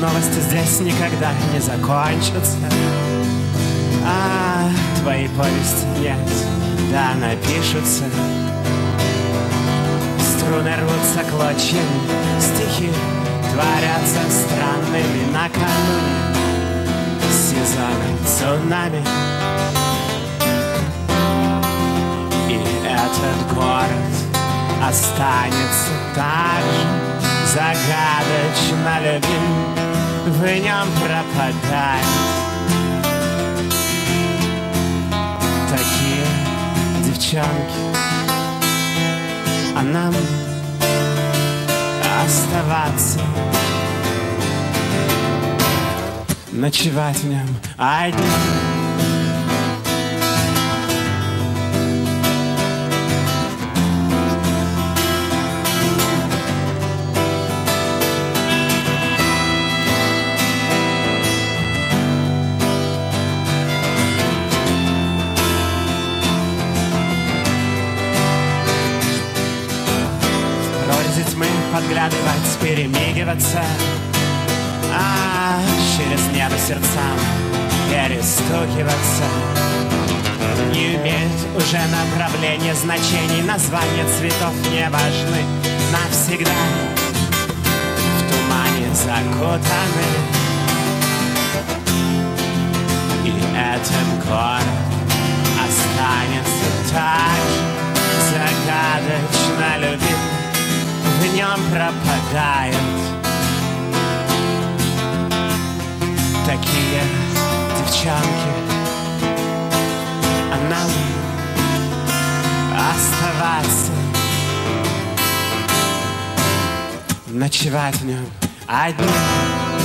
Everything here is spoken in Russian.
новости здесь никогда не закончатся. А твои повести нет, да напишутся. Струны рвутся клочьями, стихи творятся странными накануне сезона цунами. И этот город останется так же загадочно любим, в нем пропадает. Такие девчонки, а нам оставаться, ночевать в нем одни. Подглядывать, перемигиваться, а через небо сердцам перестукиваться. Не имеет уже направления, значений, названия цветов не важны. Навсегда в тумане закутаны. И этот город останется так же загадочно любим, в нем пропадают такие девчонки, а нам оставаться, ночевать в нем одни.